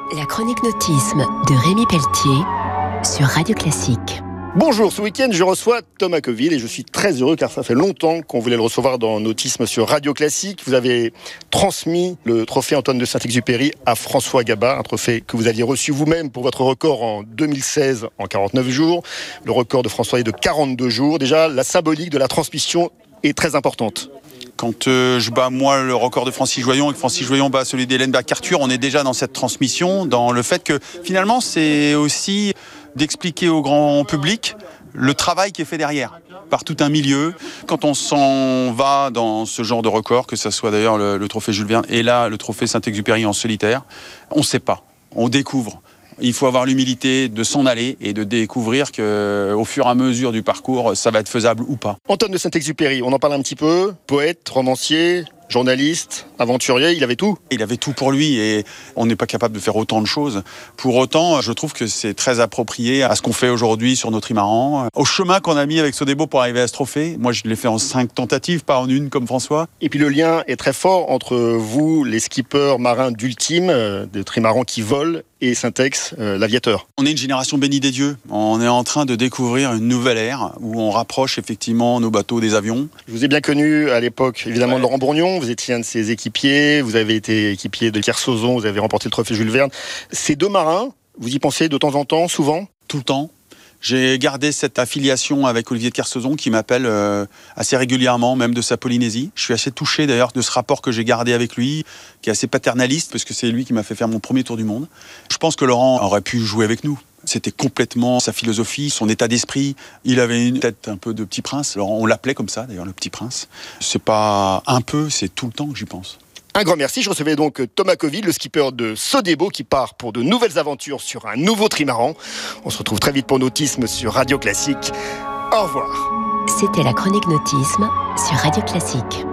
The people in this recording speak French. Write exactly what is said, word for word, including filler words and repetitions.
La chronique nautisme de Rémi Pelletier sur Radio Classique. Bonjour, ce week-end je reçois Thomas Coville et je suis très heureux car ça fait longtemps qu'on voulait le recevoir dans Nautisme sur Radio Classique. Vous avez transmis le trophée Antoine de Saint-Exupéry à François Gabas, un trophée que vous aviez reçu vous-même pour votre record en deux mille seize en quarante-neuf jours. Le record de François est de quarante-deux jours. Déjà, la symbolique de la transmission est très importante. Quand euh, je bats moi le record de Francis Joyon et que Francis Joyon bat celui d'Hélène Bacq-Arthur, on est déjà dans cette transmission, dans le fait que finalement c'est aussi d'expliquer au grand public le travail qui est fait derrière, par tout un milieu. Quand on s'en va dans ce genre de record, que ce soit d'ailleurs le, le trophée Jules Verne et là le trophée Saint-Exupéry en solitaire, on ne sait pas, on découvre. Il faut avoir l'humilité de s'en aller et de découvrir qu'au fur et à mesure du parcours, ça va être faisable ou pas. Antoine de Saint-Exupéry, on en parle un petit peu, poète, romancier, journaliste, aventurier, il avait tout. Il avait tout pour lui et on n'est pas capable de faire autant de choses. Pour autant, je trouve que c'est très approprié à ce qu'on fait aujourd'hui sur nos trimarans, au chemin qu'on a mis avec Sodebo pour arriver à ce trophée. Moi, je l'ai fait en cinq tentatives, pas en une comme François. Et puis le lien est très fort entre vous, les skippers marins d'ultime, euh, des trimarans qui volent, et Saint-Ex, euh, l'aviateur. On est une génération bénie des dieux. On est en train de découvrir une nouvelle ère où on rapproche effectivement nos bateaux des avions. Je vous ai bien connu à l'époque, évidemment, ouais. de Laurent Bourgnon. Vous étiez un de ses équipiers. Vous avez été équipier de Kersozon. Vous avez remporté le trophée Jules Verne. Ces deux marins, vous y pensez de temps en temps, souvent ? Tout le temps. J'ai gardé cette affiliation avec Olivier de Kersozon qui m'appelle euh, assez régulièrement, même de sa Polynésie. Je suis assez touché d'ailleurs de ce rapport que j'ai gardé avec lui, qui est assez paternaliste, parce que c'est lui qui m'a fait faire mon premier tour du monde. Je pense que Laurent aurait pu jouer avec nous. C'était complètement sa philosophie, son état d'esprit. Il avait une tête un peu de petit prince. Laurent, on l'appelait comme ça d'ailleurs, le petit prince. C'est pas un peu, c'est tout le temps que j'y pense. Un grand merci. Je recevais donc Thomas Coville, le skipper de Sodebo, qui part pour de nouvelles aventures sur un nouveau trimaran. On se retrouve très vite pour Nautisme sur Radio Classique. Au revoir. C'était la chronique nautisme sur Radio Classique.